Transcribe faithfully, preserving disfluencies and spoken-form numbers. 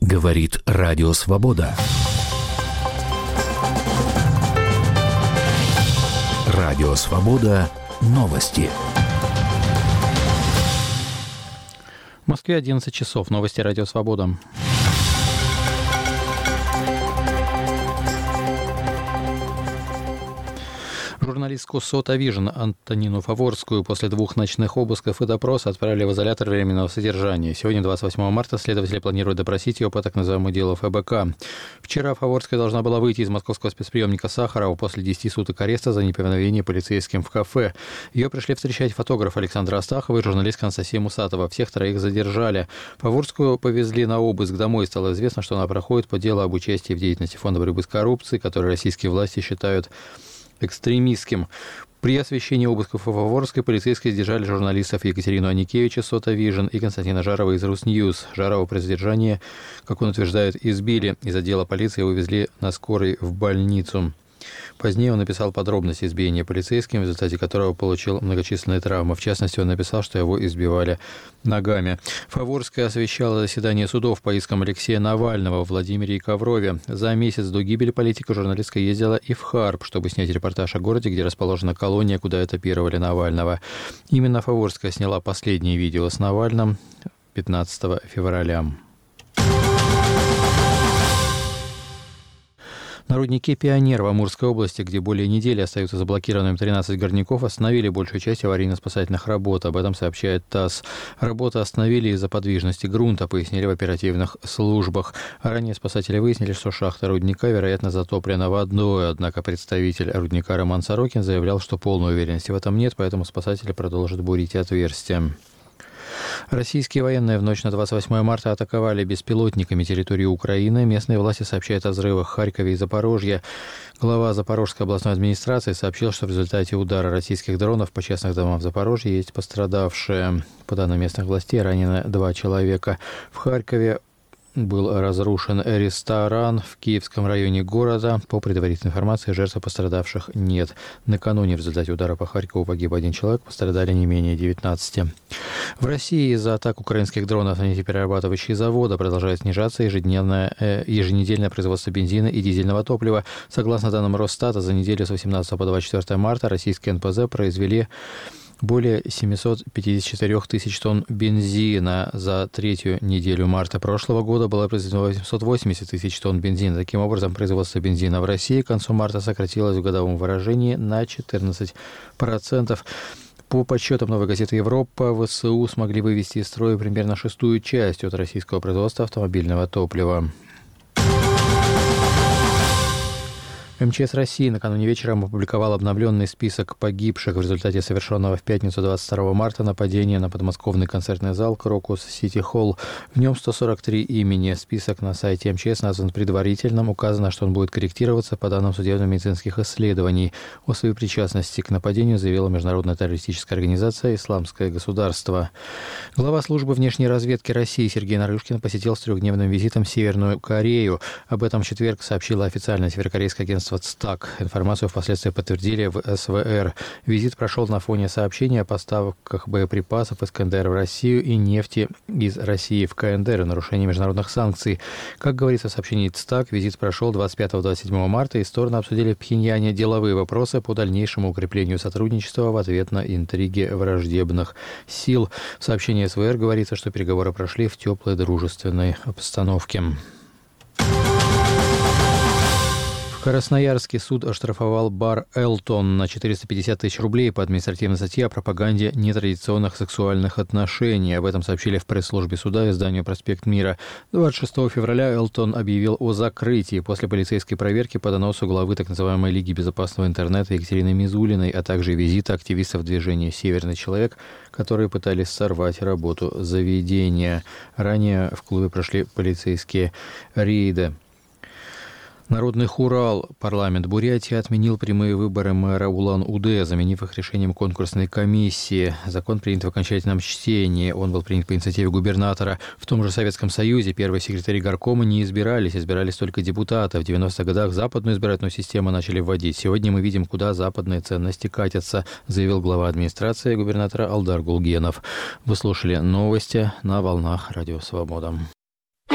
Говорит Радио Свобода. Радио Свобода. Новости. В Москве одиннадцать часов. Новости Радио Свобода. Журналистку «Сота Вижн» Антонину Фаворскую после двух ночных обысков и допроса отправили в изолятор временного содержания. Сегодня, двадцать восьмого марта, следователи планируют допросить ее по так называемому делу эф бэ ка. Вчера Фаворская должна была выйти из московского спецприемника Сахарова после десяти суток ареста за неповиновение полицейским в кафе. Ее пришли встречать фотограф Александр Астахов и журналистка Анастасия Мусатова. Всех троих задержали. Фаворскую повезли на обыск домой. Стало известно, что она проходит по делу об участии в деятельности Фонда борьбы с коррупцией, который российские власти считают экстремистским. При освещении обысков в Фаворской полицейские задержали журналистов Екатерину Аникевич из «Сота Вижн» и Константина Жарова из «Русньюз». Жарова при задержании, как он утверждает, избили. Из отдела полиции увезли на скорой в больницу. Позднее он написал подробности избиения полицейским, в результате которого получил многочисленные травмы. В частности, он написал, что его избивали ногами. Фаворская освещала заседание судов по искам Алексея Навального в Владимире и Коврове. За месяц до гибели политика журналистка ездила и в Харп, чтобы снять репортаж о городе, где расположена колония, куда этапировали Навального. Именно Фаворская сняла последнее видео с Навальным пятнадцатого февраля. На руднике «Пионер» в Амурской области, где более недели остаются заблокированными тринадцать горняков, остановили большую часть аварийно-спасательных работ. Об этом сообщает ТАСС. Работы остановили из-за подвижности грунта, пояснили в оперативных службах. Ранее спасатели выяснили, что шахта рудника, вероятно, затоплена водой. Однако представитель рудника Роман Сорокин заявлял, что полной уверенности в этом нет, поэтому спасатели продолжат бурить отверстия. Российские военные в ночь на двадцать восьмое марта атаковали беспилотниками территорию Украины. Местные власти сообщают о взрывах в Харькове и Запорожье. Глава Запорожской областной администрации сообщил, что в результате удара российских дронов по частным домам в Запорожье есть пострадавшие. По данным местных властей, ранено два человека. В Харькове был разрушен ресторан в Киевском районе города. По предварительной информации, жертв пострадавших нет. Накануне в результате удара по Харькову погиб один человек, пострадали не менее девятнадцати. В России из-за атак украинских дронов на нефтеперерабатывающие заводы продолжает снижаться ежедневное, э, еженедельное производство бензина и дизельного топлива. Согласно данным Росстата, за неделю с восемнадцатого по двадцать четвёртое марта российские эн пэ зэ произвели более семьсот пятьдесят четыре тысяч тонн бензина. За третью неделю марта прошлого года было произведено восемьсот восемьдесят тысяч тонн бензина. Таким образом, производство бензина в России к концу марта сократилось в годовом выражении на четырнадцать процентов. По подсчетам «Новой газеты Европа», вэ эс у смогли вывести из строя примерно шестую часть от российского производства автомобильного топлива. эм че эс России накануне вечером опубликовал обновленный список погибших в результате совершенного в пятницу двадцать второго марта нападения на подмосковный концертный зал «Крокус Сити Холл». В нем сто сорок три имени. Список на сайте эм че эс назван предварительным. Указано, что он будет корректироваться по данным судебно-медицинских исследований. О своей причастности к нападению заявила международная террористическая организация «Исламское государство». Глава службы внешней разведки России Сергей Нарышкин посетил с трехдневным визитом Северную Корею. Об этом в четверг сообщила официальное северокорейское агентство ЦТАК. Информацию впоследствии подтвердили в эс вэ эр. Визит прошел на фоне сообщения о поставках боеприпасов из ка эн дэ эр в Россию и нефти из России в ка эн дэ эр и нарушении международных санкций. Как говорится в сообщении ЦТАК, визит прошел двадцать пятого — двадцать седьмого марта, и стороны обсудили в Пхеньяне деловые вопросы по дальнейшему укреплению сотрудничества в ответ на интриги враждебных сил. В сообщении эс вэ эр говорится, что переговоры прошли в теплой дружественной обстановке. В Красноярске суд оштрафовал бар «Элтон» на четыреста пятьдесят тысяч рублей по административной статье о пропаганде нетрадиционных сексуальных отношений. Об этом сообщили в пресс-службе суда изданию «Проспект Мира». двадцать шестого февраля «Элтон» объявил о закрытии после полицейской проверки по доносу главы так называемой Лиги безопасного интернета Екатерины Мизулиной, а также визита активистов движения «Северный человек», которые пытались сорвать работу заведения. Ранее в клубе прошли полицейские рейды. Народный хурал, парламент Бурятии, отменил прямые выборы мэра Улан-Удэ, заменив их решением конкурсной комиссии. Закон принят в окончательном чтении. Он был принят по инициативе губернатора. В том же Советском Союзе первые секретари горкома не избирались, избирались только депутаты. В девяностых годах западную избирательную систему начали вводить. Сегодня мы видим, куда западные ценности катятся, заявил глава администрации губернатора Алдар Гулгенов. Вы слушали новости на волнах Радио Свобода.